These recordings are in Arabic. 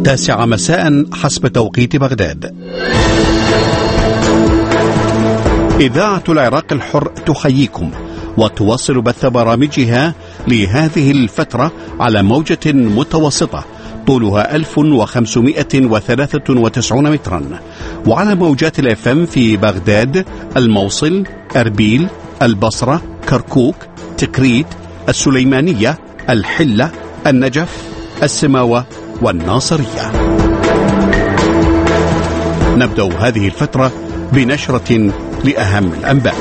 9 مساء حسب توقيت بغداد. إذاعة العراق الحر تحييكم وتواصل بث برامجها لهذه الفترة على موجة متوسطة طولها 1593 مترا، وعلى موجات الFM في بغداد، الموصل، أربيل، البصرة، كركوك، تكريت، السليمانية، الحلة، النجف، السماوة والناصرية. نبدأ هذه الفترة بنشرة لأهم الأنباء.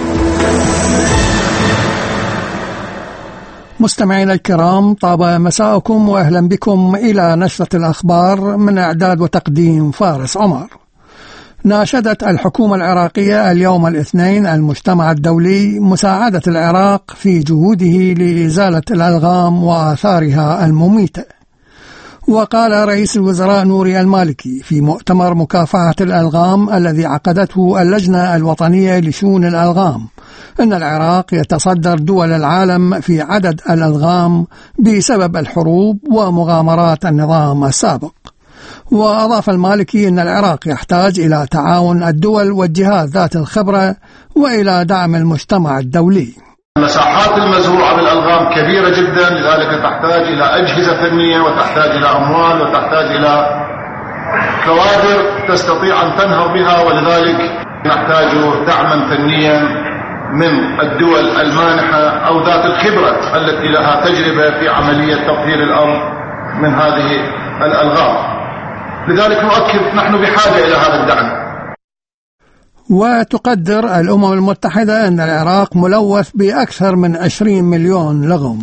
مستمعينا الكرام، طاب مساءكم وأهلا بكم إلى نشرة الأخبار من إعداد وتقديم فارس عمر. ناشدت الحكومة العراقية اليوم الاثنين المجتمع الدولي مساعدة العراق في جهوده لإزالة الألغام وآثارها المميتة. وقال رئيس الوزراء نوري المالكي في مؤتمر مكافحة الألغام الذي عقدته اللجنة الوطنية لشؤون الألغام أن العراق يتصدر دول العالم في عدد الألغام بسبب الحروب ومغامرات النظام السابق. وأضاف المالكي أن العراق يحتاج إلى تعاون الدول والجهات ذات الخبرة وإلى دعم المجتمع الدولي. المساحات المزروعة بالألغام كبيرة جدا، لذلك تحتاج إلى أجهزة فنية وتحتاج إلى أموال وتحتاج إلى كوادر تستطيع أن تنهض بها، ولذلك نحتاج دعما فنيا من الدول المانحة أو ذات الخبرة التي لها تجربة في عملية تطهير الأرض من هذه الألغام. لذلك نؤكد نحن بحاجة إلى هذا الدعم. وتقدر الأمم المتحدة أن العراق ملوث بأكثر من 20 مليون لغم.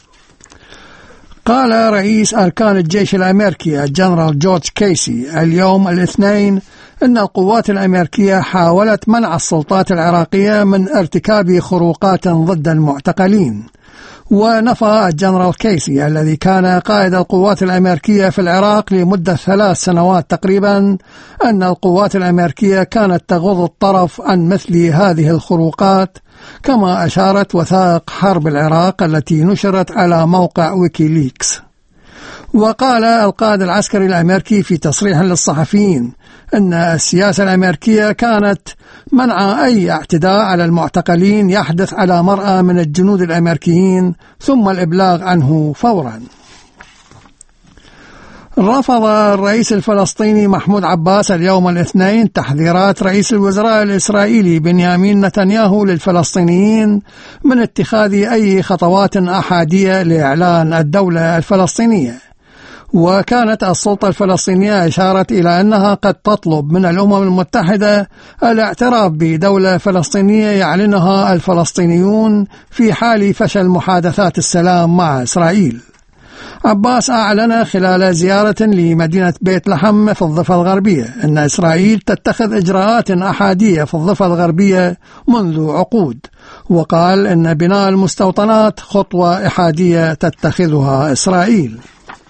قال رئيس أركان الجيش الأمريكي الجنرال جورج كيسي اليوم الاثنين أن القوات الأمريكية حاولت منع السلطات العراقية من ارتكاب خروقات ضد المعتقلين. ونفى الجنرال كيسي الذي كان قائد القوات الأمريكية في العراق لمدة 3 سنوات تقريبا أن القوات الأمريكية كانت تغض الطرف عن مثل هذه الخروقات، كما أشارت وثائق حرب العراق التي نشرت على موقع ويكيليكس. وقال القائد العسكري الأمريكي في تصريح للصحفيين أن السياسة الأمريكية كانت منع أي اعتداء على المعتقلين يحدث على مرأى من الجنود الأمريكيين ثم الإبلاغ عنه فورا. رفض الرئيس الفلسطيني محمود عباس اليوم الاثنين تحذيرات رئيس الوزراء الإسرائيلي بنيامين نتنياهو للفلسطينيين من اتخاذ أي خطوات أحادية لإعلان الدولة الفلسطينية. وكانت السلطة الفلسطينية أشارت إلى أنها قد تطلب من الأمم المتحدة الاعتراف بدولة فلسطينية يعلنها الفلسطينيون في حال فشل محادثات السلام مع إسرائيل. عباس أعلن خلال زيارة لمدينة بيت لحم في الضفة الغربية أن إسرائيل تتخذ إجراءات أحادية في الضفة الغربية منذ عقود، وقال أن بناء المستوطنات خطوة إحادية تتخذها إسرائيل.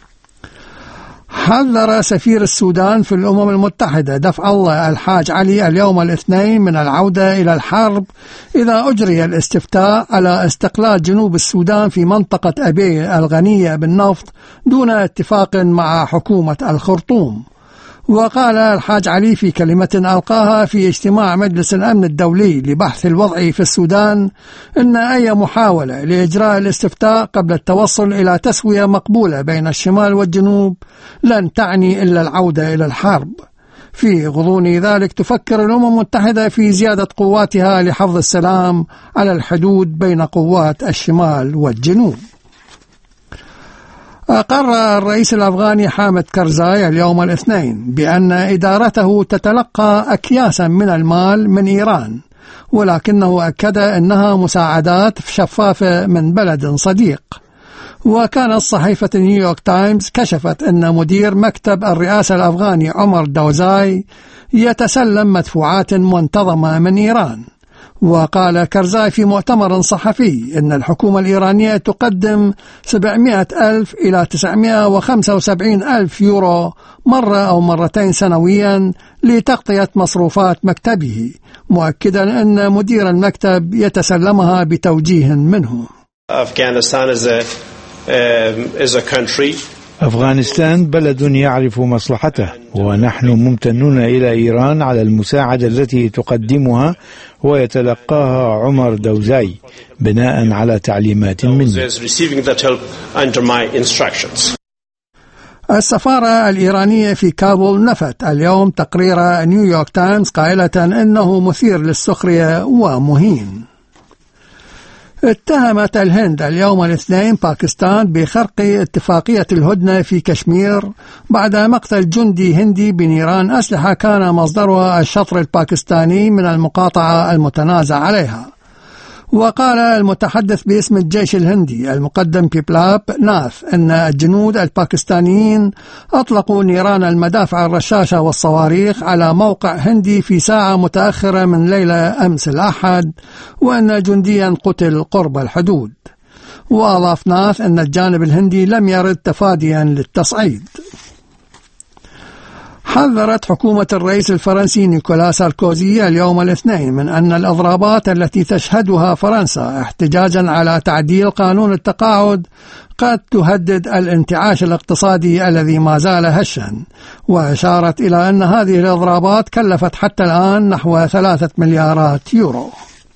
حذر سفير السودان في الأمم المتحدة دفع الله الحاج علي اليوم الاثنين من العودة إلى الحرب إذا أجري الاستفتاء على استقلال جنوب السودان في منطقة أبيه الغنية بالنفط دون اتفاق مع حكومة الخرطوم. وقال الحاج علي في كلمة ألقاها في اجتماع مجلس الأمن الدولي لبحث الوضع في السودان أن أي محاولة لإجراء الاستفتاء قبل التوصل إلى تسوية مقبولة بين الشمال والجنوب لن تعني إلا العودة إلى الحرب. في غضون ذلك تفكر الأمم المتحدة في زيادة قواتها لحفظ السلام على الحدود بين قوات الشمال والجنوب. أقر الرئيس الأفغاني حامد كرزاي اليوم الاثنين بأن إدارته تتلقى أكياسا من المال من إيران، ولكنه أكد أنها مساعدات شفافة من بلد صديق. وكانت صحيفة نيويورك تايمز كشفت أن مدير مكتب الرئاسة الأفغاني عمر دوزاي يتسلم مدفوعات منتظمة من إيران. وقال كرزاي في مؤتمر صحفي أن الحكومة الإيرانية تقدم 700,000 إلى 975,000 يورو مرة أو مرتين سنويا لتغطية مصروفات مكتبه، مؤكدا أن مدير المكتب يتسلمها بتوجيه منه. Afghanistan is a country أفغانستان بلد يعرف مصلحته، ونحن ممتنون إلى إيران على المساعدة التي تقدمها ويتلقاها عمر دوزاي بناء على تعليمات مني. السفارة الإيرانية في كابول نفت اليوم تقرير نيويورك تايمز قائلة إنه مثير للسخرية ومهين. اتهمت الهند اليوم الاثنين باكستان بخرق اتفاقية الهدنة في كشمير بعد مقتل جندي هندي بنيران أسلحة كان مصدرها الشطر الباكستاني من المقاطعة المتنازع عليها. وقال المتحدث باسم الجيش الهندي المقدم بيبلاب ناث أن الجنود الباكستانيين أطلقوا نيران المدافع الرشاشة والصواريخ على موقع هندي في ساعة متأخرة من ليلة أمس الأحد، وأن جنديا قتل قرب الحدود. وأضاف ناث أن الجانب الهندي لم يرد تفاديا للتصعيد. حذرت حكومة الرئيس الفرنسي نيكولا ساركوزي اليوم الاثنين من أن الإضرابات التي تشهدها فرنسا احتجاجا على تعديل قانون التقاعد قد تهدد الانتعاش الاقتصادي الذي ما زال هشا، وأشارت إلى أن هذه الإضرابات كلفت حتى الآن نحو 3 مليارات يورو.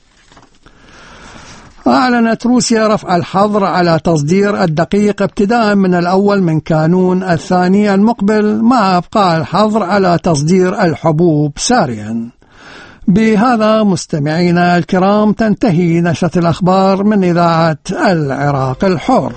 أعلنت روسيا رفع الحظر على تصدير الدقيق ابتداء من الأول من كانون الثاني المقبل، مع إبقاء الحظر على تصدير الحبوب ساريا. بهذا مستمعينا الكرام تنتهي نشرة الأخبار من إذاعة العراق الحر.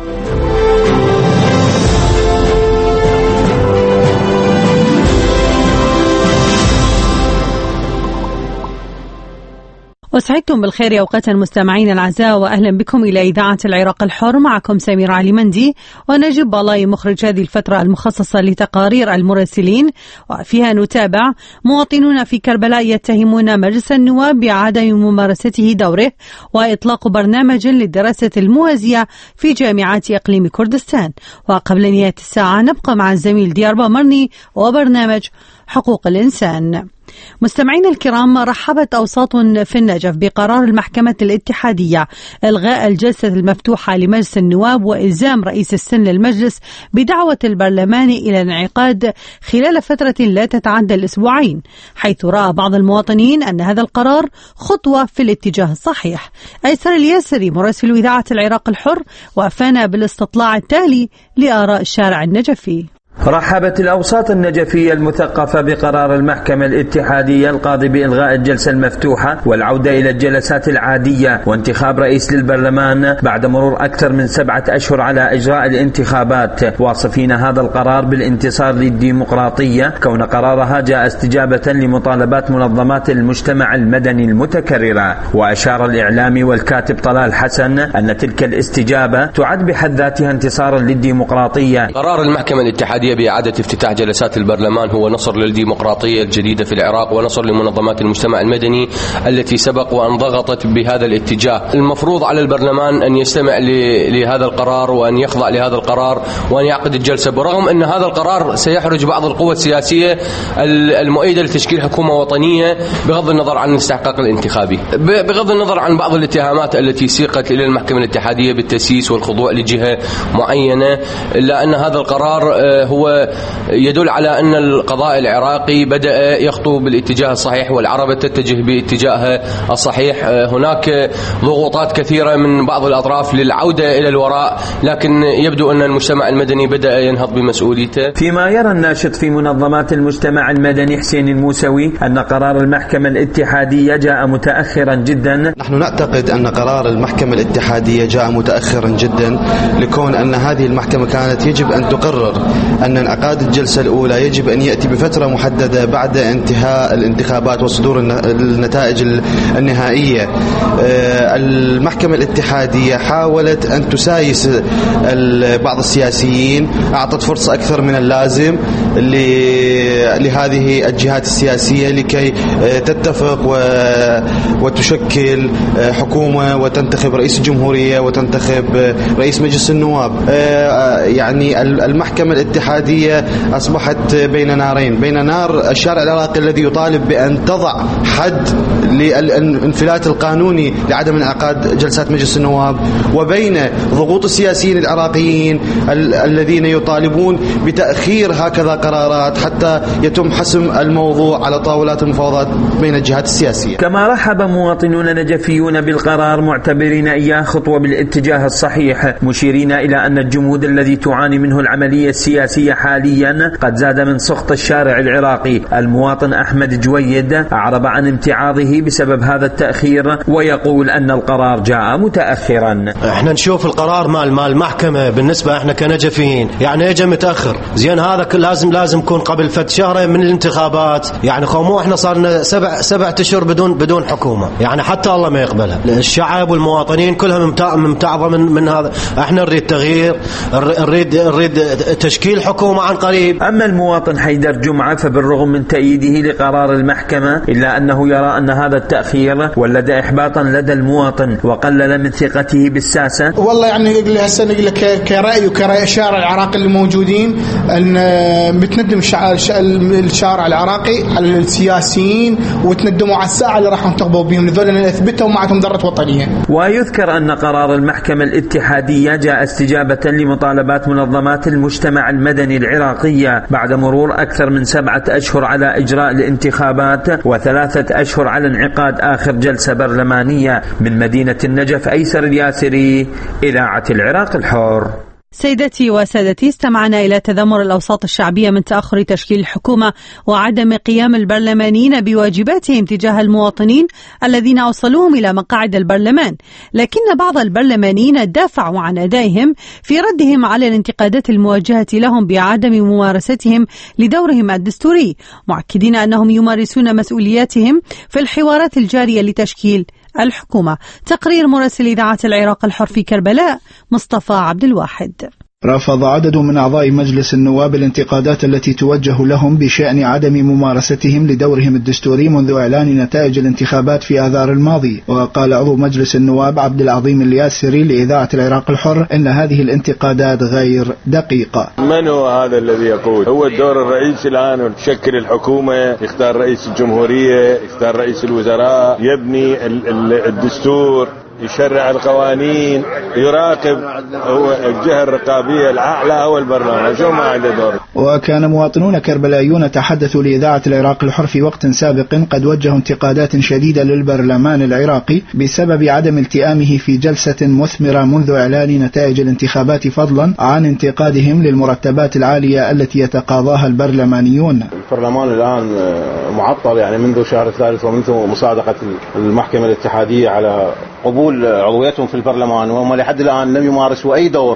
وسعدتم بالخير أوقاتا مستمعين الأعزاء، وأهلا بكم إلى إذاعة العراق الحر. معكم سمير علي مندي ونجيب بالاي مخرج هذه الفترة المخصصة لتقارير المراسلين، وفيها نتابع مواطنون في كربلاء يتهمون مجلس النواب بعدم ممارسته دوره، وإطلاق برنامج للدراسة الموازية في جامعات إقليم كردستان. وقبل نهاية الساعة نبقى مع الزميل ديار بامرني وبرنامج حقوق الإنسان. مستمعين الكرام، رحبت أوساط في النجف بقرار المحكمة الاتحادية إلغاء الجلسة المفتوحة لمجلس النواب وإلزام رئيس السن للمجلس بدعوة البرلمان إلى الانعقاد خلال فترة لا تتعدى الأسبوعين، حيث رأى بعض المواطنين أن هذا القرار خطوة في الاتجاه الصحيح. أيسر الياسري مراسل إذاعة العراق الحر وافانا بالاستطلاع التالي لآراء الشارع النجفي. رحبت الأوساط النجفية المثقفة بقرار المحكمة الاتحادية القاضي بإلغاء الجلسة المفتوحة والعودة إلى الجلسات العادية وانتخاب رئيس للبرلمان بعد مرور أكثر من 7 أشهر على إجراء الانتخابات، واصفين هذا القرار بالانتصار للديمقراطية كون قرارها جاء استجابة لمطالبات منظمات المجتمع المدني المتكررة. وأشار الإعلامي والكاتب طلال حسن أن تلك الاستجابة تعد بحد ذاتها انتصارا للديمقراطية. قرار المحكمة الاتحادية بإعادة افتتاح جلسات البرلمان هو نصر للديمقراطية الجديدة في العراق ونصر لمنظمات المجتمع المدني التي سبق وأن ضغطت بهذا الاتجاه. المفروض على البرلمان أن يستمع لهذا القرار وأن يخضع لهذا القرار وأن يعقد الجلسة، برغم أن هذا القرار سيحرج بعض القوى السياسية المؤيدة لتشكيل حكومة وطنية بغض النظر عن الاستحقاق الانتخابي، بغض النظر عن بعض الاتهامات التي سيقت إلى المحكمة الاتحادية بالتسييس والخضوع لجهة معينة، إلا أن هذا القرار هو يدل على أن القضاء العراقي بدأ يخطو بالاتجاه الصحيح والعربة تتجه باتجاهها الصحيح. هناك ضغوطات كثيرة من بعض الأطراف للعودة إلى الوراء، لكن يبدو أن المجتمع المدني بدأ ينهض بمسؤوليته. فيما يرى الناشط في منظمات المجتمع المدني حسين الموسوي أن قرار المحكمة الاتحادية جاء متأخرا جدا. نحن نعتقد أن قرار المحكمة الاتحادية جاء متأخرا جدا، لكون أن هذه المحكمة كانت يجب أن تقرر أن انعقاد الجلسة الأولى يجب أن يأتي بفترة محددة بعد انتهاء الانتخابات وصدور النتائج النهائية. المحكمة الاتحادية حاولت أن تسايس بعض السياسيين، أعطت فرصة أكثر من اللازم لهذه الجهات السياسية لكي تتفق وتشكل حكومة وتنتخب رئيس الجمهورية وتنتخب رئيس مجلس النواب. يعني المحكمة الاتحادية الاتحادية أصبحت بين نارين، بين نار الشارع العراقي الذي يطالب بأن تضع حد للانفلات القانوني لعدم انعقاد جلسات مجلس النواب، وبين ضغوط السياسيين العراقيين الذين يطالبون بتأخير هكذا قرارات حتى يتم حسم الموضوع على طاولات المفاوضات بين الجهات السياسية. كما رحب مواطنون نجفيون بالقرار معتبرين إياه خطوة بالاتجاه الصحيح، مشيرين إلى أن الجمود الذي تعاني منه العملية السياسية حاليا قد زاد من سخط الشارع العراقي. المواطن أحمد جويد أعرب عن امتعاضه بسبب هذا التأخير، ويقول أن القرار جاء متأخرا. احنا نشوف القرار مال المحكمة بالنسبة احنا كنجفيين يعني اجى متأخر، زين هذا لازم يكون قبل فد شهر من الانتخابات، يعني مو احنا صارنا سبعة اشهر بدون حكومة، يعني حتى الله ما يقبلها. الشعب والمواطنين كلهم ممتعضة من هذا. احنا نريد تغيير، نريد تشكيل حكومة عن قريب. أما المواطن حيدر جمعة فبالرغم من تأييده لقرار المحكمة إلا أنه يرى أن هذا التأخير ولد إحباطا لدى المواطن وقلل من ثقته بالساسة. والله يعني هسه نقول لك كرأي وكرأي الشارع العراقي الموجودين أن بتندم الشارع العراقي على السياسيين وتندموا على الساعة اللي راح ينتخبوا بهم، لذول أن أثبتوا معهم ذرة وطنية. ويذكر أن قرار المحكمة الاتحادية جاء استجابة لمطالبات منظمات المجتمع المدني العراقية بعد مرور أكثر من 7 أشهر على إجراء الانتخابات و3 أشهر على انعقاد آخر جلسة برلمانية. من مدينة النجف، أيسر الياسري، إذاعة العراق الحر. سيدتي وسادتي، استمعنا إلى تذمر الأوساط الشعبية من تأخر تشكيل الحكومة وعدم قيام البرلمانيين بواجباتهم تجاه المواطنين الذين أوصلوهم إلى مقاعد البرلمان، لكن بعض البرلمانيين دافعوا عن أدائهم في ردهم على الانتقادات الموجهة لهم بعدم ممارستهم لدورهم الدستوري، مؤكدين أنهم يمارسون مسؤولياتهم في الحوارات الجارية لتشكيل الحكومة. تقرير مراسل إذاعة العراق الحر في كربلاء مصطفى عبد الواحد. رفض عدد من أعضاء مجلس النواب الانتقادات التي توجه لهم بشأن عدم ممارستهم لدورهم الدستوري منذ إعلان نتائج الانتخابات في آذار الماضي. وقال عضو مجلس النواب عبد العظيم الياسري لإذاعة العراق الحر إن هذه الانتقادات غير دقيقة. من هو هذا الذي يقول هو الدور الرئيسي الآن يشكل الحكومة، يختار رئيس الجمهورية، يختار رئيس الوزراء، يبني الدستور، يشرع القوانين، يراقب، هو الجهة الرقابية الأعلى هو البرلمان، شو ما عنده دور. وكان مواطنون كربلايون تحدثوا لإذاعة العراق الحر في وقت سابق قد وجهوا انتقادات شديدة للبرلمان العراقي بسبب عدم التئامه في جلسة مثمرة منذ إعلان نتائج الانتخابات، فضلا عن انتقادهم للمرتبات العالية التي يتقاضاها البرلمانيون. البرلمان الآن معطل يعني منذ شهر الثالث ومنذ مصادقة المحكمة الاتحادية على قبول عضويتهم في البرلمان، وهم لحد الآن لم يمارسوا أي دور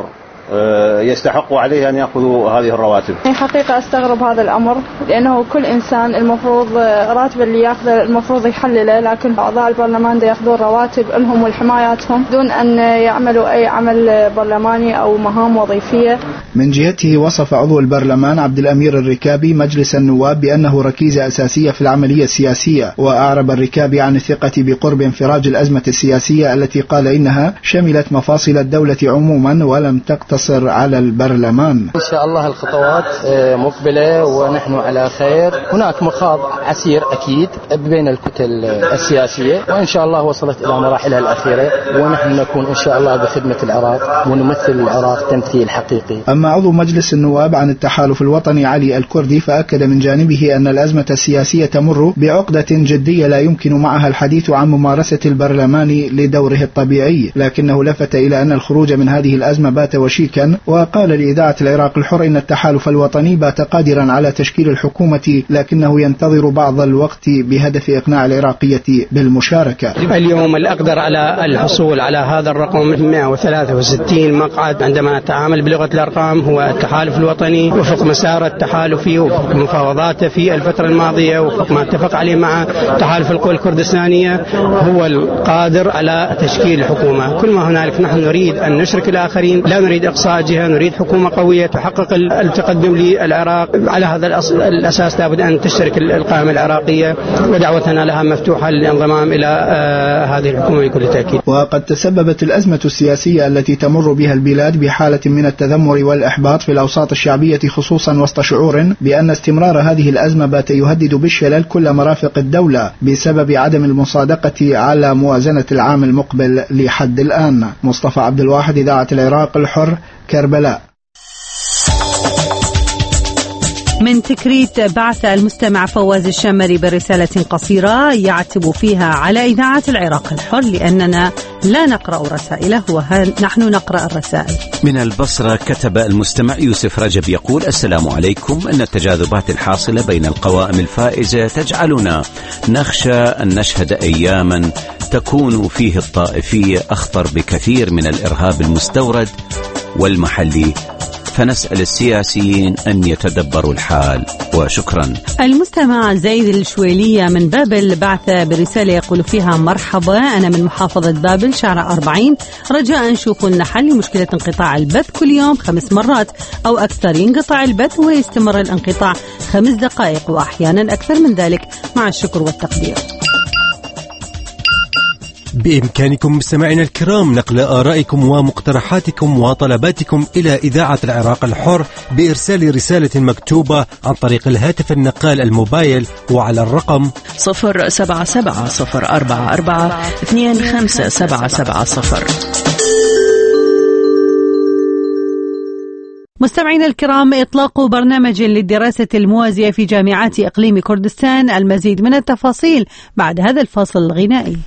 يستحقوا عليه أن يأخذوا هذه الرواتب. حقيقة أستغرب هذا الأمر، لأنه كل إنسان المفروض راتب اللي يأخذه المفروض يحلله، لكن أعضاء البرلمان يأخذون رواتب لهم والحماياتهم دون أن يعملوا أي عمل برلماني أو مهام وظيفية. من جهته وصف عضو البرلمان عبد الأمير الركابي مجلس النواب بأنه ركيزة أساسية في العملية السياسية، وأعرب الركابي عن الثقة بقرب انفراج الأزمة السياسية التي قال إنها شملت مفاصل الدولة عموما ولم تقتصر على البرلمان. إن شاء الله الخطوات مقبلة ونحن على خير. هناك مخاض عسير أكيد بين الكتل السياسية، وإن شاء الله وصلت إلى مراحلها الأخيرة، ونحن نكون إن شاء الله بخدمة العراق ونمثل العراق تمثيل حقيقي. أما عضو مجلس النواب عن التحالف الوطني علي الكردي فأكد من جانبه أن الأزمة السياسية تمر بعقدة جدية لا يمكن معها الحديث عن ممارسة البرلمان لدوره الطبيعي، لكنه لفت إلى أن الخروج من هذه الأزمة بات وشيكا. وقال لإذاعة العراق الحر إن التحالف الوطني بات قادرا على تشكيل الحكومة، لكنه ينتظر بعض الوقت بهدف إقناع العراقية بالمشاركة. اليوم الأقدر على الحصول على هذا الرقم 163 مقعد عندما نتعامل بلغة الأرقام هو التحالف الوطني وفق مسار التحالفي وفق مفاوضاته في الفترة الماضية وفق ما اتفق عليه مع تحالف القوى الكردستانية هو القادر على تشكيل الحكومة. كل ما هنالك نحن نريد أن نشرك الآخرين، لا نريد إقصاء جهة، نريد حكومة قوية تحقق التقدم للعراق. على هذا الأساس لابد أن تشترك القائمة العراقية، ودعوتنا لها مفتوحة للانضمام إلى هذه الحكومة بكل تأكيد. وقد تسببت الأزمة السياسية التي تمر بها البلاد بحالة من التذمر والإعلام والإحباط في الأوساط الشعبية خصوصا وسط شعور بأن استمرار هذه الأزمة بات يهدد بالشلل كل مرافق الدولة بسبب عدم المصادقة على موازنة العام المقبل لحد الآن. مصطفى عبد الواحد، إذاعة العراق الحر، كربلاء. من تكريت بعث المستمع فواز الشمري برسالة قصيرة يعتب فيها على إذاعة العراق الحر لأننا لا نقرأ رسائله ونحن نقرأ الرسائل. من البصرة كتب المستمع يوسف رجب يقول: السلام عليكم. أن التجاذبات الحاصلة بين القوائم الفائزة تجعلنا نخشى أن نشهد أياما تكون فيه الطائفية أخطر بكثير من الإرهاب المستورد والمحلي، فنسأل السياسيين أن يتدبروا الحال، وشكرا. المستمع زيد الشويلية من بابل بعث برسالة يقول فيها: مرحبا، أنا من محافظة بابل شارع 40، رجاء شوفوا لنا حل لمشكلة انقطاع البث كل يوم 5 مرات أو أكثر. ينقطع البث ويستمر الانقطاع 5 دقائق وأحيانا أكثر من ذلك، مع الشكر والتقدير. بإمكانكم مستمعينا الكرام نقل آرائكم ومقترحاتكم وطلباتكم إلى إذاعة العراق الحر بإرسال رسالة مكتوبة عن طريق الهاتف النقال الموبايل وعلى الرقم 077-044-25770. مستمعينا الكرام، إطلاق برنامج للدراسة الموازية في جامعات إقليم كردستان. المزيد من التفاصيل بعد هذا الفاصل الغنائي.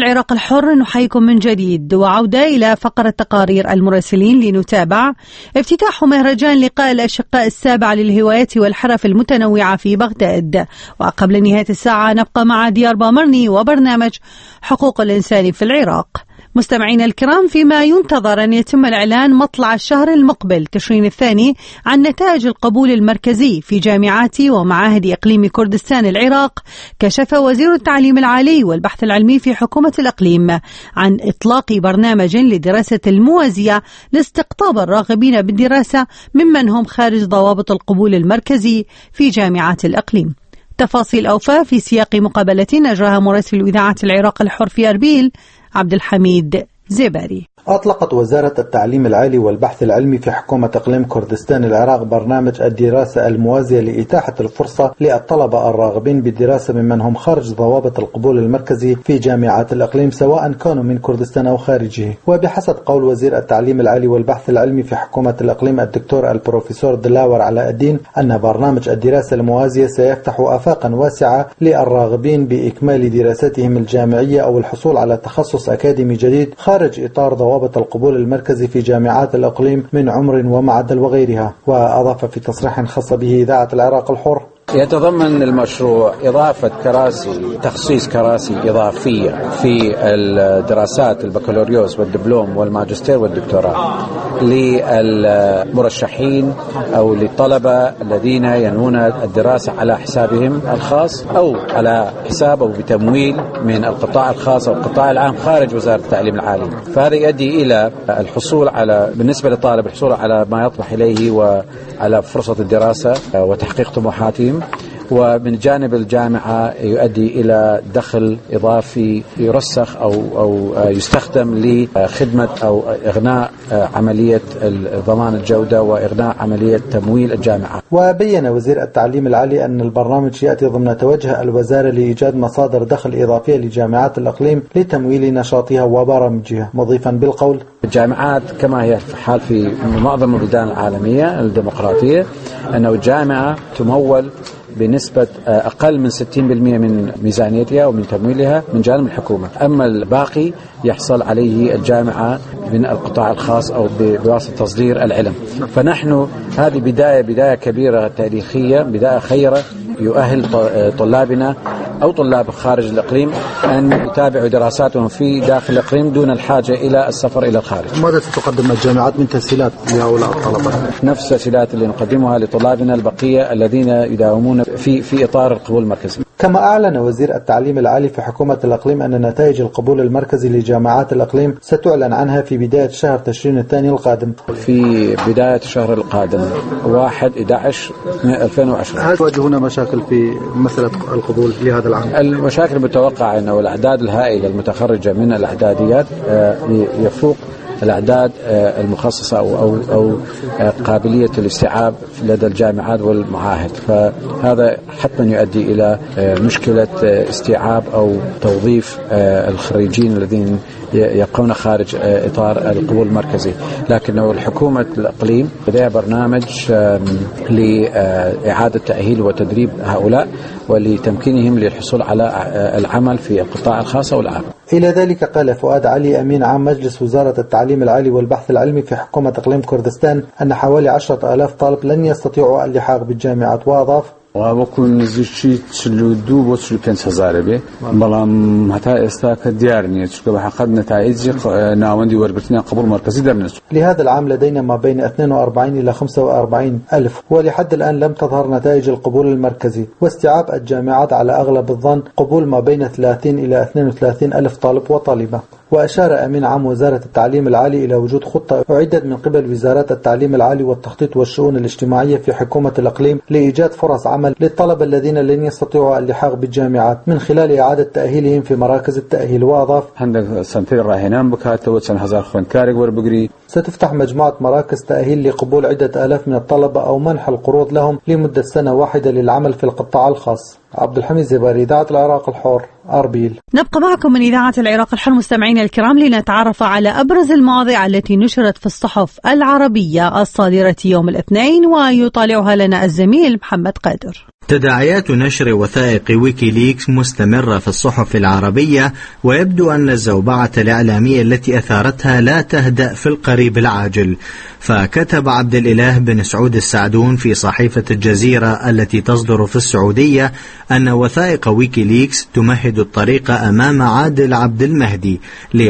العراق الحر، نحييكم من جديد وعودة إلى فقرة تقارير المراسلين لنتابع افتتاح مهرجان لقاء الأشقاء السابع للهوايات والحرف المتنوعة في بغداد. وقبل نهاية الساعة نبقى مع ديار بامرني وبرنامج حقوق الإنسان في العراق. مستمعين الكرام، فيما ينتظر أن يتم الإعلان مطلع الشهر المقبل تشرين الثاني عن نتائج القبول المركزي في جامعات ومعاهد إقليم كردستان العراق، كشف وزير التعليم العالي والبحث العلمي في حكومة الإقليم عن إطلاق برنامج لدراسة الموازية لاستقطاب الراغبين بالدراسة ممن هم خارج ضوابط القبول المركزي في جامعات الإقليم. تفاصيل أوفى في سياق مقابلة أجراها مراسل إذاعة العراق الحر في أربيل عبد الحميد زباري. أطلقت وزارة التعليم العالي والبحث العلمي في حكومة إقليم كردستان العراق برنامج الدراسة الموازية لإتاحة الفرصة للطلبة الراغبين بالدراسة ممن هم خارج ضوابط القبول المركزي في جامعات الإقليم سواء كانوا من كردستان أو خارجه. وبحسب قول وزير التعليم العالي والبحث العلمي في حكومة الإقليم الدكتور البروفيسور دلاور علاء الدين أن برنامج الدراسة الموازية سيفتح آفاقا واسعة للراغبين بإكمال دراستهم الجامعية أو الحصول على تخصص أكاديمي جديد خارج إطار ضوابط القبول المركزي في جامعات الإقليم من عمر ومعدل وغيرها. وأضاف في تصريح خاص به إذاعة العراق الحر: يتضمن المشروع إضافة كراسي، تخصيص كراسي إضافية في الدراسات البكالوريوس والدبلوم والماجستير والدكتوراه للمرشحين أو للطلبة الذين ينوون الدراسة على حسابهم الخاص أو على حساب أو بتمويل من القطاع الخاص أو القطاع العام خارج وزارة التعليم العالي. فهذا يؤدي إلى الحصول على، بالنسبة للطالب، الحصول على ما يطمح إليه وعلى فرصة الدراسة وتحقيق طموحاتهم. ومن جانب الجامعة يؤدي إلى دخل إضافي يرسخ أو يستخدم لخدمة أو إغناء عملية ضمان الجودة وإغناء عملية تمويل الجامعة. وبين وزير التعليم العالي أن البرنامج يأتي ضمن توجه الوزارة لإيجاد مصادر دخل إضافية لجامعات الإقليم لتمويل نشاطها وبرامجها، مضيفا بالقول: الجامعات كما هي حال في معظم البلدان العالمية الديمقراطية أنه الجامعة تمول بنسبة أقل من 60% من ميزانيتها ومن تمويلها من جانب الحكومة، أما الباقي يحصل عليه الجامعة من القطاع الخاص أو بواسطة تصدير العلم. فنحن هذه بداية كبيرة تاريخية، بداية خيرة يؤهل طلابنا أو طلاب خارج الإقليم أن يتابعوا دراساتهم في داخل الإقليم دون الحاجة إلى السفر إلى الخارج. ماذا ستقدم الجامعات من تسهيلات لهؤلاء الطلبة؟ نفس التسهيلات اللي نقدمها لطلابنا البقية الذين يداومون في إطار القبول المركزي. كما أعلن وزير التعليم العالي في حكومة الإقليم أن نتائج القبول المركزي لجامعات الإقليم ستعلن عنها في بداية شهر تشرين الثاني القادم. في بداية الشهر القادم 1/11/2010. هل تواجهون مشاكل في مسألة القبول لهذا العام؟ المشاكل المتوقعة أنه الأعداد الهائلة المتخرجة من الإعداديات يفوق الأعداد المخصصة أو قابلية الاستيعاب لدى الجامعات والمعاهد، فهذا حتما يؤدي إلى مشكلة استيعاب أو توظيف الخريجين الذين يقعون خارج إطار القبول المركزي. لكنه الحكومة الإقليم لديها برنامج لإعادة تأهيل وتدريب هؤلاء ولتمكينهم للحصول على العمل في القطاع الخاص والعام. إلى ذلك قال فؤاد علي أمين عام مجلس وزارة التعليم العالي والبحث العلمي في حكومة إقليم كردستان أن حوالي 10,000 طالب لن يستطيعوا اللحاق بالجامعات. وأضاف: وابكون نزیکی 42 بۆ 45,000 بێ بەڵام هەتا ئێستا کە دیار نییە چونکە بەحقیقت نتایجی ناوەندی وەرگرتنیان قبول مرکزی دەرنەچوو. لهذا العام لدينا ما بين 42 إلى 45 ألف، ولحد الآن لم تظهر نتائج القبول المركزي، واستيعاب الجامعات على أغلب الظن قبول ما بين 30 إلى 32 ألف طالب وطالبة. وأشار أمين عام وزارة التعليم العالي إلى وجود خطة أعدت من قبل وزارات التعليم العالي والتخطيط والشؤون الاجتماعية في حكومة الإقليم لإيجاد فرص عمل للطلبة الذين لن يستطيعوا اللحاق بالجامعات من خلال إعادة تأهيلهم في مراكز التأهيل. وأضاف: ستفتح مجموعة مراكز تأهيل لقبول عدة آلاف من الطلبة أو منح القروض لهم لمدة سنة واحدة للعمل في القطاع الخاص. عبد الحميد زباري، إذاعة العراق الحر، أربيل. نبقى معكم من إذاعة العراق الحر مستمعين الكرام لنتعرف على أبرز المواضيع التي نشرت في الصحف العربية الصادرة يوم الاثنين، ويطالعها لنا الزميل محمد قادر. تداعيات نشر وثائق ويكيليكس مستمرة في الصحف العربية، ويبدو أن الزوبعة الإعلامية التي أثارتها لا تهدأ في القريب العاجل. فكتب عبد الإله بن سعود السعدون في صحيفة الجزيرة التي تصدر في السعودية أن وثائق ويكيليكس تمهد الطريق أمام عادل عبد المهدي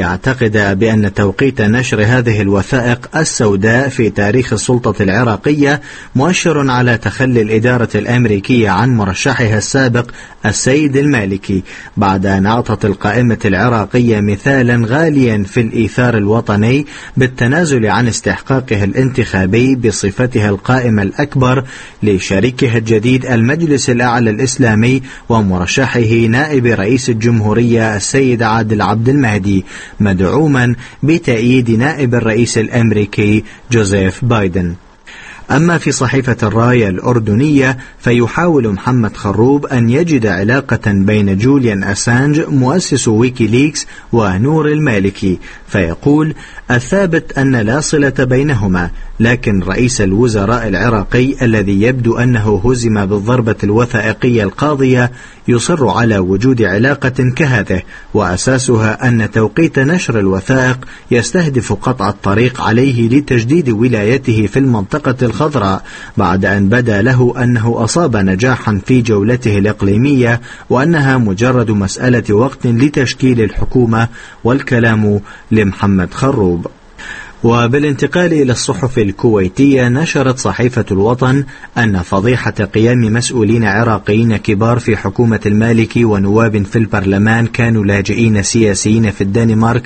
ليعتقد بأن توقيت نشر هذه الوثائق السوداء في تاريخ السلطة العراقية مؤشر على تخلي الإدارة الأمريكية عن مرشحها السابق السيد المالكي، بعد أن أعطت القائمة العراقية مثالا غاليا في الإيثار الوطني بالتنازل عن استحقاقها الانتخابي بصفتها القائمة الأكبر لشريكها الجديد المجلس الأعلى الإسلامي ومرشحه نائب رئيس الجمهورية السيد عادل عبد المهدي، مدعوما بتأييد نائب الرئيس الأمريكي جوزيف بايدن. أما في صحيفة الراية الأردنية فيحاول محمد خروب أن يجد علاقة بين جوليان أسانج مؤسس ويكيليكس ونور المالكي، فيقول: الثابت أن لا صلة بينهما، لكن رئيس الوزراء العراقي الذي يبدو أنه هزم بالضربة الوثائقية القاضية يصر على وجود علاقة كهذه، وأساسها أن توقيت نشر الوثائق يستهدف قطع الطريق عليه لتجديد ولايته في المنطقة الخضراء، بعد أن بدا له أنه أصاب نجاحا في جولته الإقليمية وأنها مجرد مسألة وقت لتشكيل الحكومة، والكلام لمحمد خروب. وبالانتقال إلى الصحف الكويتية، نشرت صحيفة الوطن أن فضيحة قيام مسؤولين عراقيين كبار في حكومة المالكي ونواب في البرلمان كانوا لاجئين سياسيين في الدنمارك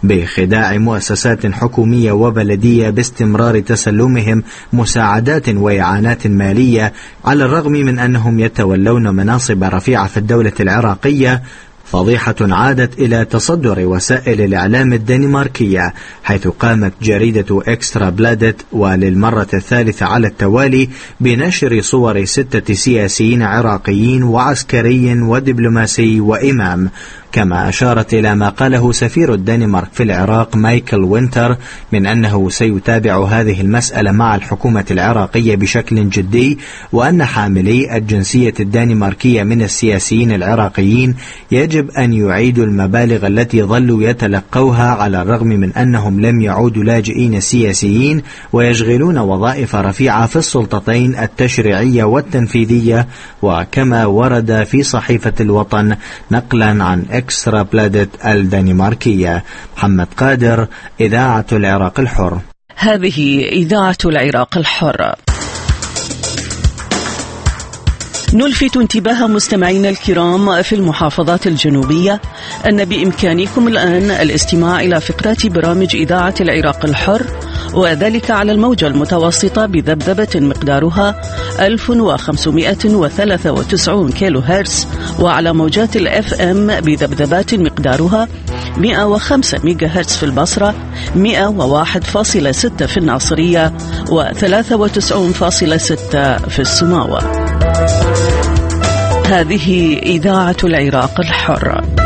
بخداع مؤسسات حكومية وبلدية باستمرار تسلمهم مساعدات وإعانات مالية، على الرغم من أنهم يتولون مناصب رفيعة في الدولة العراقية، فضيحة عادت إلى تصدر وسائل الإعلام الدنماركية، حيث قامت جريدة إكسترا بلادت وللمرة الثالثة على التوالي بنشر صور 6 سياسيين عراقيين وعسكري ودبلوماسي وإمام، كما أشارت إلى ما قاله سفير الدنمارك في العراق مايكل وينتر من أنه سيتابع هذه المسألة مع الحكومة العراقية بشكل جدي، وأن حاملي الجنسية الدنماركية من السياسيين العراقيين يجب أن يعيدوا المبالغ التي ظلوا يتلقوها، على الرغم من أنهم لم يعودوا لاجئين سياسيين ويشغلون وظائف رفيعة في السلطتين التشريعية والتنفيذية، وكما ورد في صحيفة الوطن نقلا عن إكسترا بلادت الدنماركية. محمد قادر، إذاعة العراق الحر. هذه إذاعة العراق الحر. نلفت انتباه مستمعينا الكرام في المحافظات الجنوبية أن بإمكانكم الآن الاستماع إلى فقرات برامج إذاعة العراق الحر، وذلك على الموجة المتوسطة بذبذبة مقدارها 1593 كيلو هرتز، وعلى موجات الأف أم بذبذبات مقدارها 105 ميجا هرتز في البصرة، 101.6 في الناصرية، و93.6 في السماوة. هذه إذاعة العراق الحر.